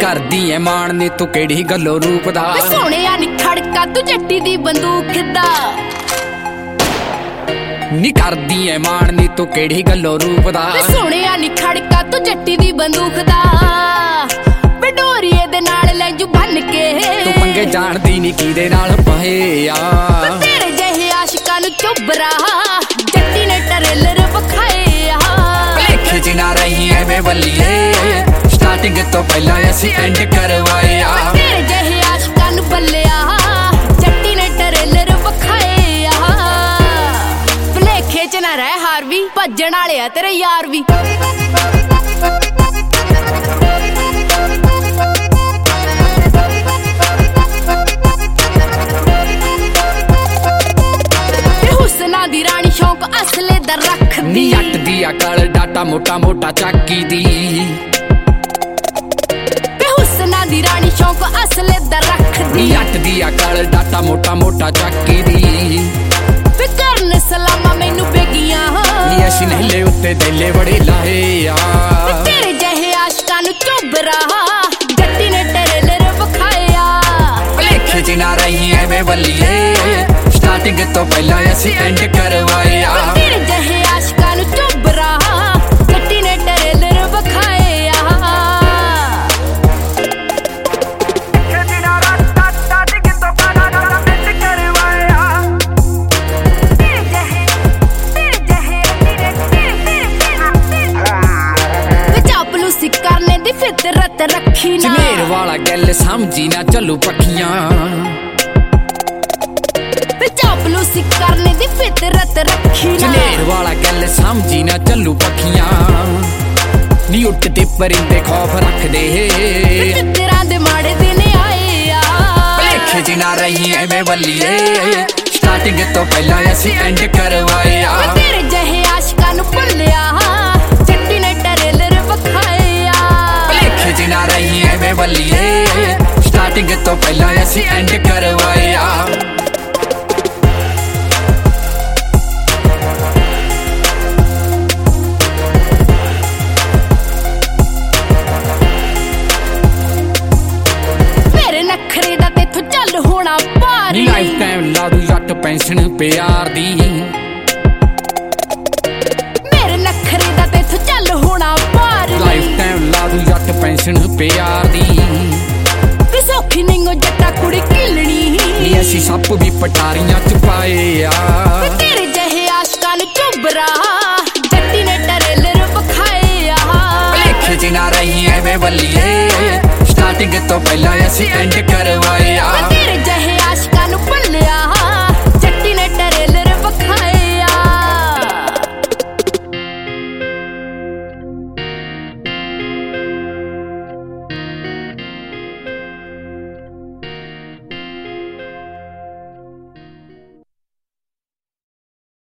करदी ऐ मान नी तू केड़ी गल्लों रूप दा सोहणिया नी खड़का तू जट्टी दी बंदूक दा नी करदी ऐ मान नी तू केड़ी गल्लों रूप दा सोहणिया नी खड़का तू जट्टी दी बंदूक दा डोरीए दे नाल लैंजू बन के तू पंगे जानदी नी किदे नाल पए आ तेरे जहे आशिकां नू चुबरा जट्टी ने ट्रेलर विखाए भलेखे च ना रही एवें बल्लिए स्टार्टिंग तो पहला असीं एंड करवाए आ तेरे जहे आशिकां नू बल्लिया जट्टी ने ट्रेलर विखाए भलेखे च ना रह हार वी भज्जण वाले आ तेरे यार वी दी रानी शौक असले दा रख दी जट दी अकल डाटा मोटा मोटा चाकी दी हुस्ना दी रानी शौक असले दा रख दी जट दी अकल डाटा मोटा मोटा चाकी दी करन सलामा मैनू बेगियां नी असी नहले उत्ते देले बड़े लाए आ तेरे जहे आशिकां नू चुबरा जट्टी ने ट्रेलर विखाया भलेखे च ना रही एवें बल्लिए स्टार्टिंग तो पहला असीं एंड करवाए आ तेरे जहे आशिकां नू चुबरा जट्टी ने ट्रेलर विखाए चापलूसी करने दी फितरत रखी ना जनेर वाला गल समझी ना चलू पखियां चापलूसी करने दी फितरत रखी ना जनेर वाला गल समझी ना चलू पखियां नी उठते परिंदे खौफ रख दे तेरा दे माड़े दिन आए भलेखे च ना रही एवें बल्लिए स्टार्टिंग तो पहला असीं एंड करवाए आ तेरे जहे आशिकां नू भुल्लिया जट्टी ने ट्रेलर विखाया भलेखे च ना रही एवें बल्लिए स्टार्टिंग तो पहला असीं एंड करवाए आ लाइफ टाइम ला दू जट पेंशन प्यार दी मेरे नखरे दा तेथों चल होना पार लाइफ टाइम ला दू जट पेंशन प्यार दी सौखी नहीं जट्टा कुड़ी किलनी नी असीं सप भी पटारियां च पाए आ तेरे जहे आशिकां नू चुबरा जट्टी ने ट्रेलर विखाए भलेखे च ना रही एवें बल्लिए स्टार्टिंग तो पहला असीं एंड करवाए आ